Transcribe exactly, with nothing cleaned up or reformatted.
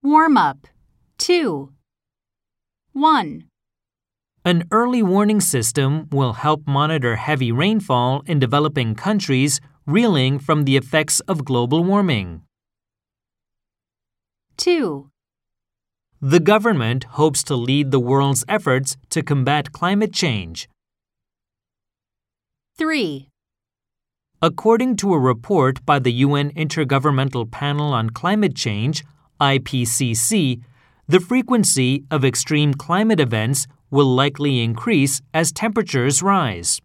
Warm-up. two. one. An early warning system will help monitor heavy rainfall in developing countries reeling from the effects of global warming. two. The government hopes to lead the world's efforts to combat climate change. three. According to a report by the U N Intergovernmental Panel on Climate Change, I P C C, the frequency of extreme climate events will likely increase as temperatures rise.